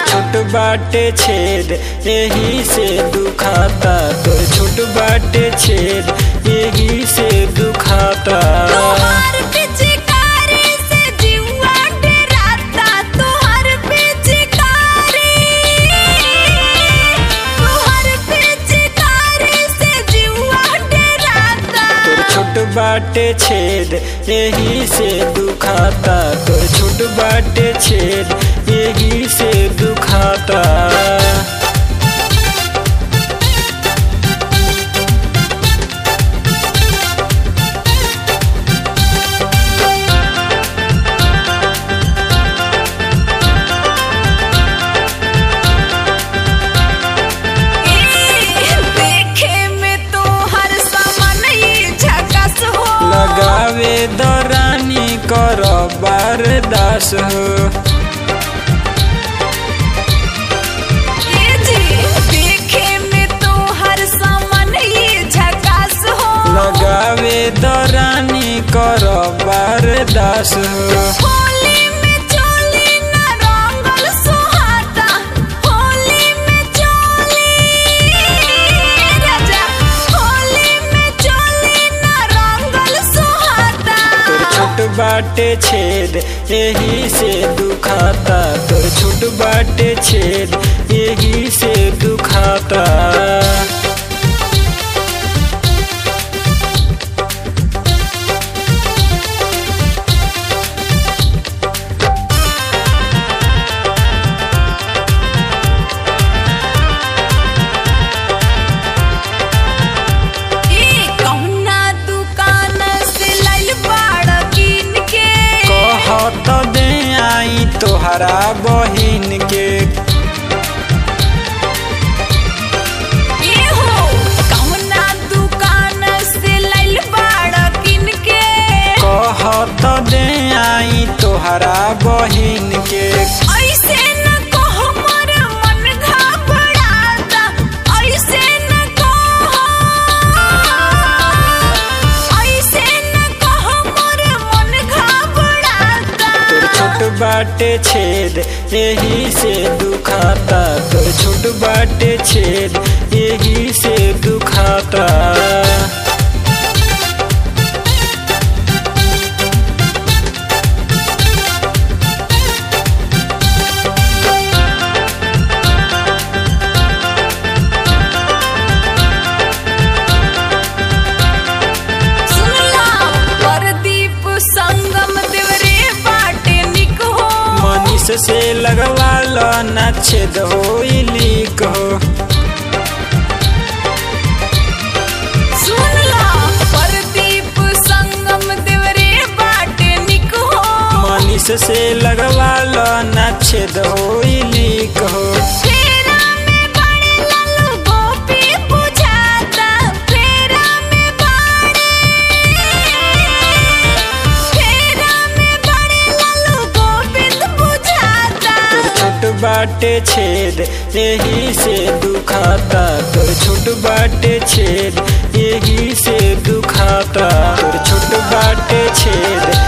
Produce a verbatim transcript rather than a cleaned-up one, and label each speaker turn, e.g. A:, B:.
A: छोट बाटे छेद यही से दुखाता, तोर छोट बाटे छेद यही से दुखाता।
B: तोहर पिचकारी से जीवा डराता, तोहर पिचकारी, तोहर पिचकारी से जीवा डराता।
A: तोर छोट बाटे छेद यही से दुखाता, तोर छोट बाटे छेद यही से दुखाता। लगावे दरानी कर बारदास हो,
B: देखे में तो हर सामान ये झकास हो।
A: लगावे दरानी कर बारदास हो।
B: होली में चोली न रंगल सुहाता, होली में चोली राजा, होली में चोली न रंगल सुहाता।
A: तोर छोट बाटे छेद यही से दुखाता, तोर छोट बाटे छेद यही से दुखाता। तोहरा बहिन के
B: कौना दुकान से लैल बाड़ा किन के,
A: कहत दे आई तोहरा बहिन के।
B: ऐसे न कहो मोर मन घबराता, ऐसे न कहो, ऐसे न कहो मोर मन घबराता।
A: तोर छोट बाटे छेद यही से दुखाता, तोर छोट बाटे छेद यही से दुखाता। से लगवा लो ना छेद हो लीक हो।
B: सुन लो प्रदीप संगम देवरे बाटे निक हो।
A: मनीष से लगवा लो ना छेद हो लीक हो।
B: फेरा में बड़े लालू गोपी बुझाता, फेरा में बड़े, फेरा में बड़े लालू गोविंद बुझाता।
A: तोर छोट बाटे छेद यही से दुखाता, तोर छोट बाटे छेद यही से दुखाता। तोर छोट बाटे छेद